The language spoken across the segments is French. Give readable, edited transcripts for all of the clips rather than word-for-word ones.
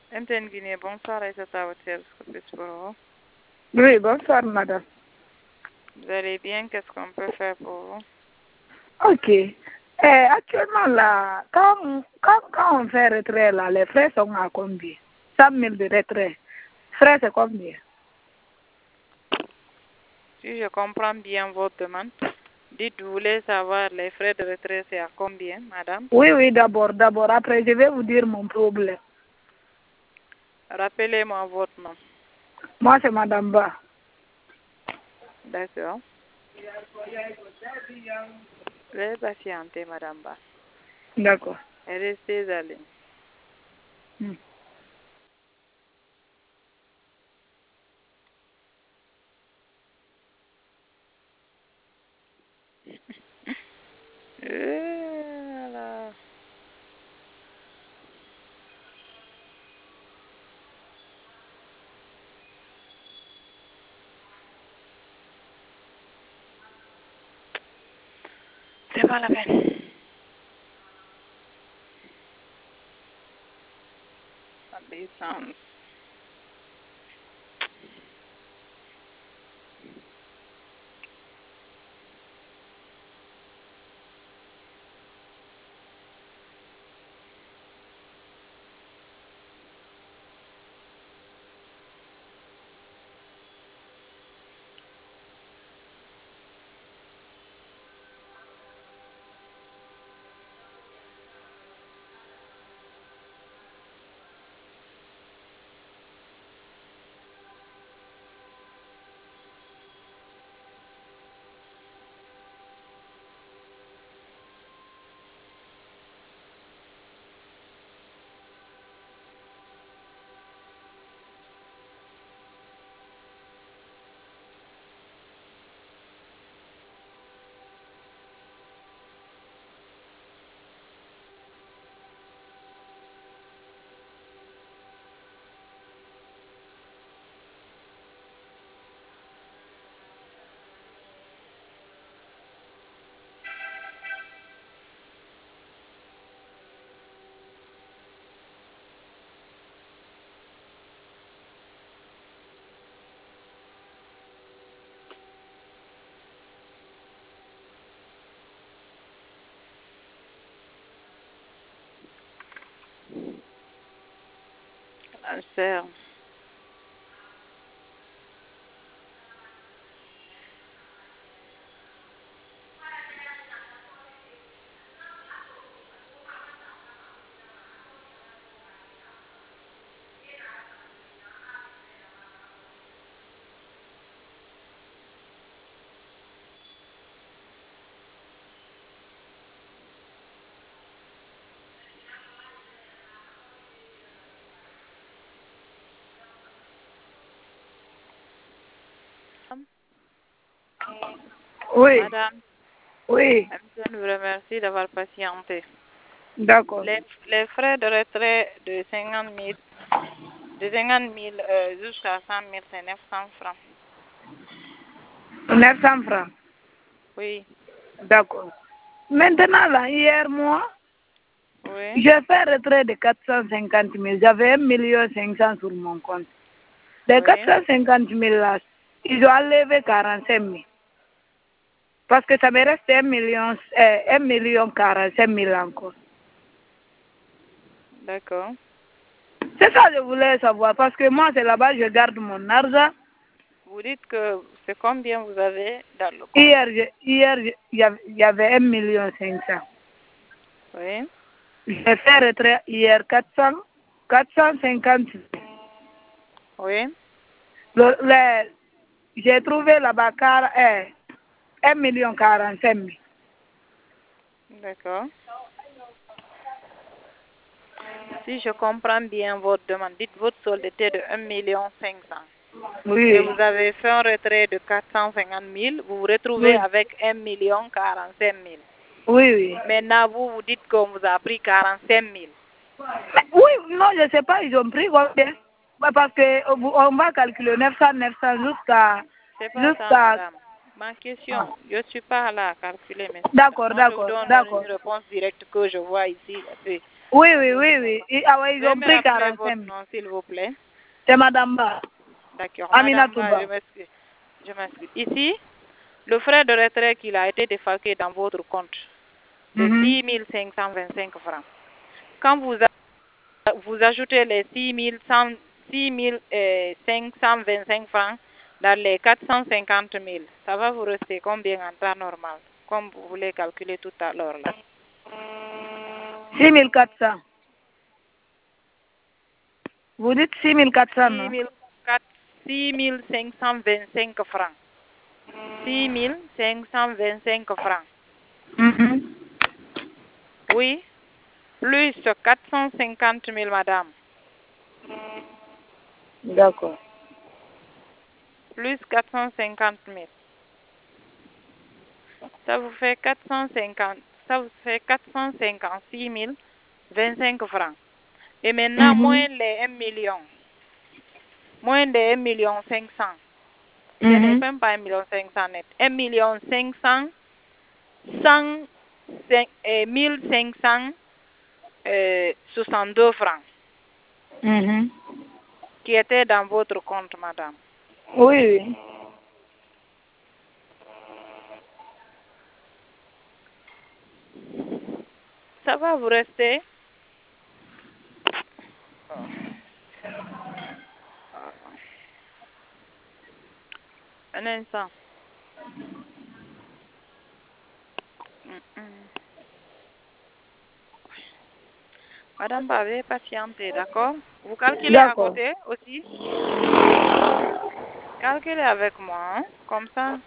MTN Guinée, bonsoir Aïssata Ouattara, Oui, bonsoir madame. Vous allez bien? Qu'est-ce qu'on peut faire pour vous? Ok. Actuellement là, quand on fait retrait là, les frais sont à combien? 100 000 de retrait. Frais c'est combien? Si je comprends bien votre demande, dites, vous voulez savoir les frais de retrait, c'est à combien, madame? Oui, d'abord. Après, je vais vous dire mon problème. Rappelez-moi votre nom. Moi, c'est madame Ba. D'accord. Veuillez patienter, madame Ba. D'accord. Et restez à ligne. Voilà. C'est pas la peine. Obéissance. Cancer. Oui. Madame, Oui. je vous remercie d'avoir patienté. D'accord. Les frais de retrait de 50 000, jusqu'à 100 000, c'est 900 francs. 900 francs. Oui. D'accord. Maintenant, là, hier, moi, Oui. j'ai fait retrait de 450 000. J'avais 1 500 000 sur mon compte. Les Oui. 450 000 là, ils ont enlevé 45 000. Parce que ça me reste 1 million 45 000 encore. D'accord. C'est ça que je voulais savoir. Parce que moi, c'est là-bas que je garde mon argent. Vous dites que c'est combien vous avez dans le compte? Hier, il y avait 1 500 000. Oui. J'ai fait retrait hier 450 000. Oui. J'ai trouvé là-bas 1 million 45 000. D'accord. Si je comprends bien votre demande, dites votre solde était de 1 million 500 000. Oui. Et vous avez fait un retrait de 450 000. Vous vous retrouvez avec 1 million 45 000. Oui. Maintenant, vous dites qu'on vous a pris 45 000. Oui, non, je ne sais pas, ils ont pris combien. Parce qu'on va calculer 900 jusqu'à... C'est pas ça, madame. Ma question, je ne suis pas là à calculer, mais D'accord. moi, je vous donne une réponse directe que je vois ici. Oui, oui, oui, oui. Ah ouais, ils Veuillez ont me pris rappeler 45 votre 000. nom, s'il vous plaît. C'est Madame Ba. D'accord. Amina Madame Ba, Touba. je m'excuse. Je m'excuse. Ici, le frais de retrait qu'il a été défalqué dans votre compte de 6 525 francs. Quand vous ajoutez les 525 francs dans les 450 000, ça va vous rester combien en temps normal, comme vous voulez calculer tout à l'heure là? 6 400. Vous dites 6 400, non? 6 525 francs. 6 525 francs. Oui, plus 450 000, madame. D'accord. Plus 450 000. Ça vous fait 450, ça vous fait 456 025 francs. Et maintenant, moins les 1 million. Moins les 1 million 500. Ce n'est même pas 1 million 500 net. 1 million 500, 1562 francs. Qui était dans votre compte, madame. Oui, oui. Ça va vous rester un instant. Madame, veuillez patienter, d'accord? Vous calculez à côté aussi? Calculez avec moi, hein? Comme ça.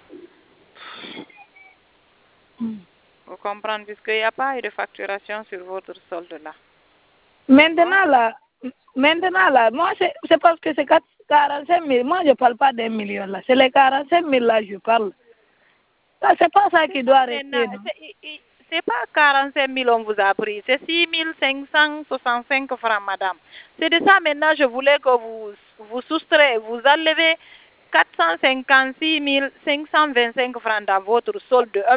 Vous comprenez, puisqu'il n'y a pas eu de facturation sur votre solde là. Maintenant là, moi, c'est parce que c'est 45 000. Moi, je ne parle pas d'1 million là. C'est les 45 000 là, je parle. C'est pas ça qui doit rester, non? C'est pas 45 000 on vous a pris, c'est 6 565 francs, madame. C'est de ça maintenant, je voulais que vous soustrayez, vous enlevez 456 525 francs dans votre solde de 1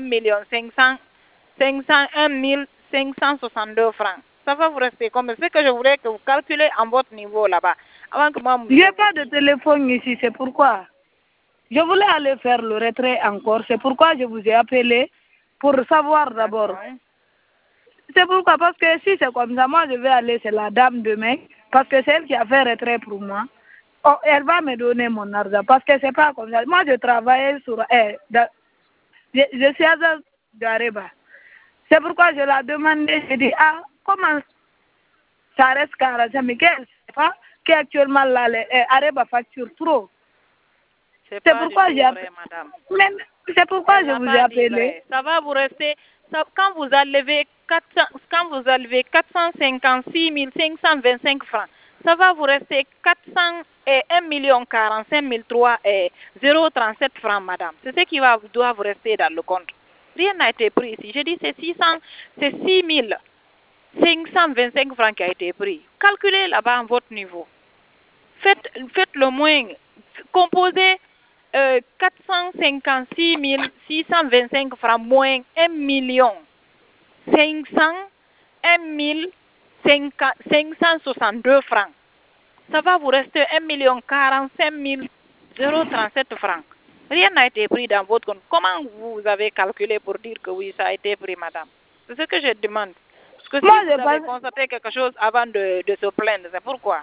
562 francs. Ça va vous rester comme c'est que je voulais que vous calculez en votre niveau là-bas. Avant que moi, Je n'ai pas de téléphone ici, c'est pourquoi. Je voulais aller faire le retrait encore, c'est pourquoi je vous ai appelé pour savoir d'abord. C'est pourquoi, parce que si c'est comme ça, moi je vais aller chez la dame demain, parce que c'est elle qui a fait retrait pour moi. Oh, elle va me donner mon argent, parce que c'est pas comme ça. Moi je travaille sur... je suis à Dareba. C'est pourquoi je l'ai demandé, je dis, ah, comment ça reste 45 000, qu'elle ne sait pas qu'actuellement là, Areba facture trop. C'est pourquoi j'ai appelé, madame. C'est pourquoi je vous ai appelé. Ça va vous rester, quand vous enlevez 456 525 francs, ça va vous rester 1 45 003 037 francs, madame. C'est ce qui doit vous rester dans le compte. Rien n'a été pris ici. Je dis c'est 6 525 francs qui a été pris. Calculez là-bas à votre niveau. Faites le moins. Composez 456 625 francs moins 1 million 562 francs. Ça va vous rester 1 million 45 037 francs. Rien n'a été pris dans votre compte. Comment vous avez calculé pour dire que oui, ça a été pris, madame? C'est ce que je demande. Parce que si vous avez constaté quelque chose avant de se plaindre, c'est pourquoi.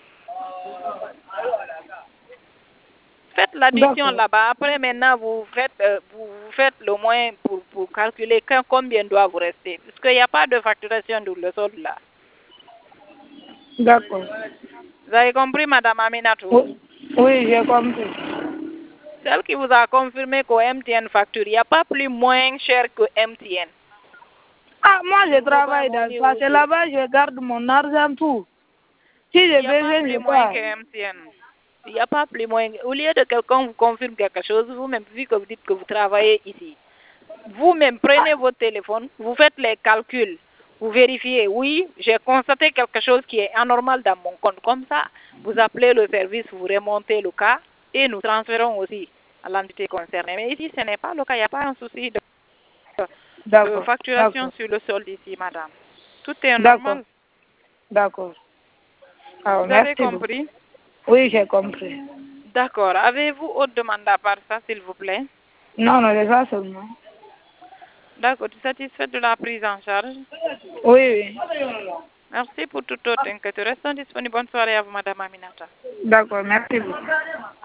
Faites l'addition là-bas. Après, maintenant, vous faites le moins pour calculer combien doit vous rester. Parce qu'il n'y a pas de facturation de le solde là. D'accord. Vous avez compris, madame Aminatou? Oui, j'ai compris. Celle qui vous a confirmé qu'au MTN facture, il n'y a pas plus moins cher que MTN. Ah, moi, je travaille dans ça. C'est là-bas, je garde mon argent, tout. Si je besoin, je moins que MTN. Il n'y a pas plus moins. Au lieu de quelqu'un vous confirme quelque chose, vous-même, vu que vous dites que vous travaillez ici, vous-même prenez votre téléphone, vous faites les calculs, vous vérifiez, oui, j'ai constaté quelque chose qui est anormal dans mon compte. Comme ça, vous appelez le service, vous remontez le cas et nous transférons aussi à l'entité concernée. Mais ici, ce n'est pas le cas, il n'y a pas un souci de facturation sur le solde ici, madame. Tout est normal. D'accord. Ah, Vous avez merci beaucoup. compris? Oui, j'ai compris. D'accord. Avez-vous autre demande à part ça, s'il vous plaît? Non, non, c'est ça seulement. D'accord. Tu es satisfaite de la prise en charge? Oui, oui. Merci pour toute autre inquiétude. Restons disponibles. Bonne soirée à vous, Madame Aminata. D'accord, merci beaucoup.